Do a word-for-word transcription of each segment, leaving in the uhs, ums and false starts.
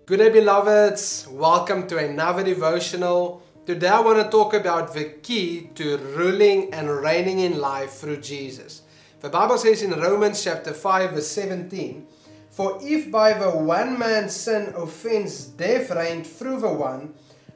Good day, beloveds. Welcome to another devotional. Today I want to talk about the key to ruling and reigning in life through Jesus. The Bible says in Romans chapter five verse seventeen, "For if by the one man's sin offense death reigned through the one,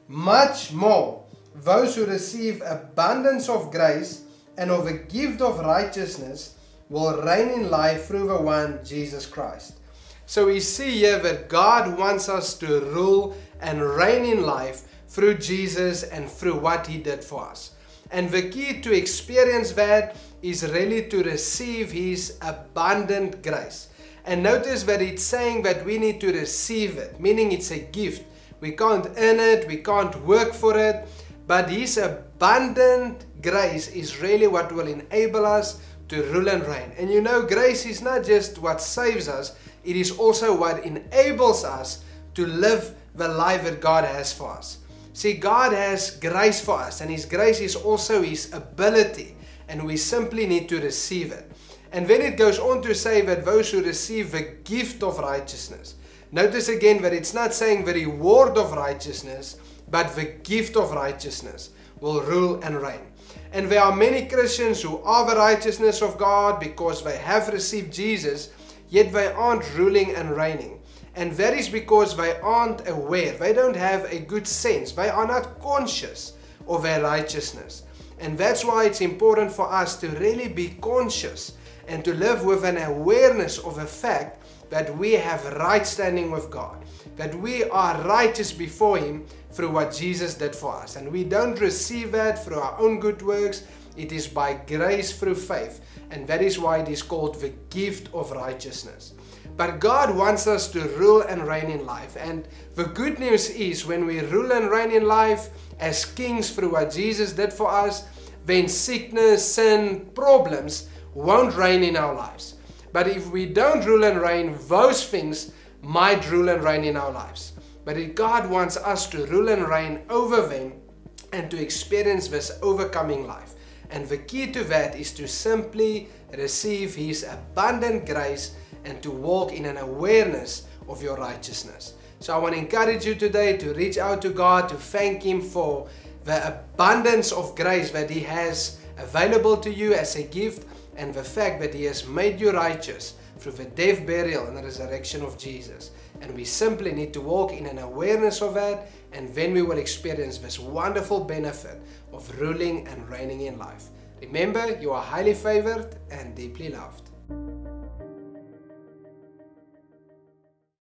much more those who receive abundance of grace and of the gift of righteousness will reign in life through the one, Jesus Christ." So we see here that God wants us to rule and reign in life through Jesus and through what He did for us. And the key to experience that is really to receive His abundant grace. And notice that it's saying that we need to receive it, meaning it's a gift. We can't earn it, we can't work for it, but His abundant grace is really what will enable us to rule and reign. And you know, grace is not just what saves us, it is also what enables us to live the life that God has for us. See, God has grace for us, and His grace is also His ability, and we simply need to receive it. And then it goes on to say that those who receive the gift of righteousness. Notice again that it's not saying the reward of righteousness, but the gift of righteousness will rule and reign. And there are many Christians who are the righteousness of God because they have received Jesus, yet they aren't ruling and reigning. And that is because they aren't aware. They don't have a good sense. They are not conscious of their righteousness. And that's why it's important for us to really be conscious and to live with an awareness of the fact that we have right standing with God, that we are righteous before Him through what Jesus did for us. And we don't receive that through our own good works. It is by grace through faith. And that is why it is called the gift of righteousness. But God wants us to rule and reign in life. And the good news is when we rule and reign in life as kings through what Jesus did for us, then sickness, sin, problems won't reign in our lives. But if we don't rule and reign, those things might rule and reign in our lives. But if God wants us to rule and reign over them and to experience this overcoming life. And the key to that is to simply receive His abundant grace and to walk in an awareness of your righteousness. So I want to encourage you today to reach out to God, to thank Him for the abundance of grace that He has available to you as a gift, and the fact that He has made you righteous through the death, burial, and the resurrection of Jesus. And we simply need to walk in an awareness of that, and then we will experience this wonderful benefit of ruling and reigning in life. Remember, you are highly favored and deeply loved.